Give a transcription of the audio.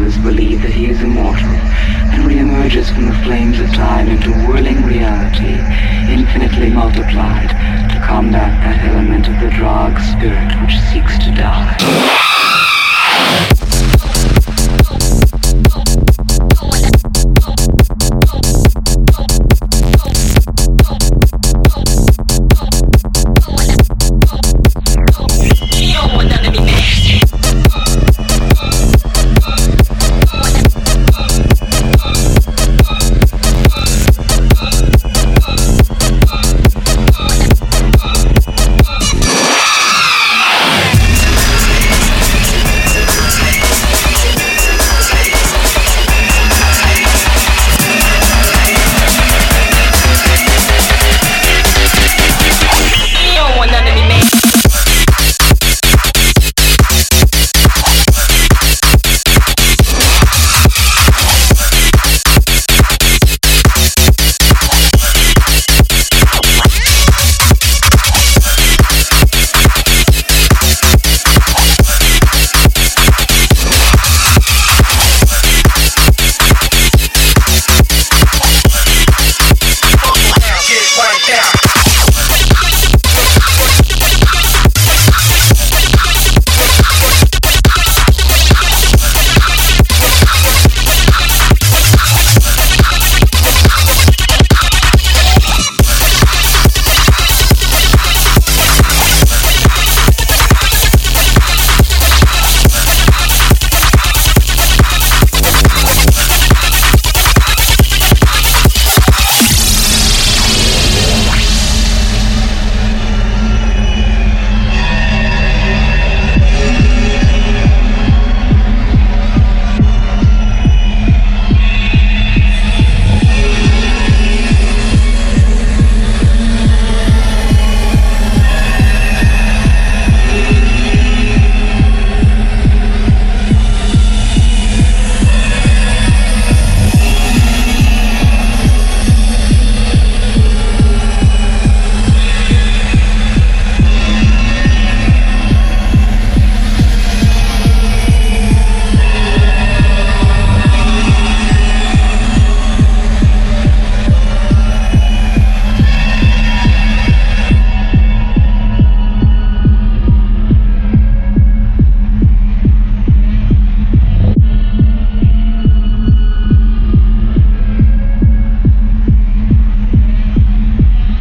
others believe that he is immortal, and re-emerges from the flames of time into whirling reality, infinitely multiplied, to combat that element of the Drog spirit which seeks to die.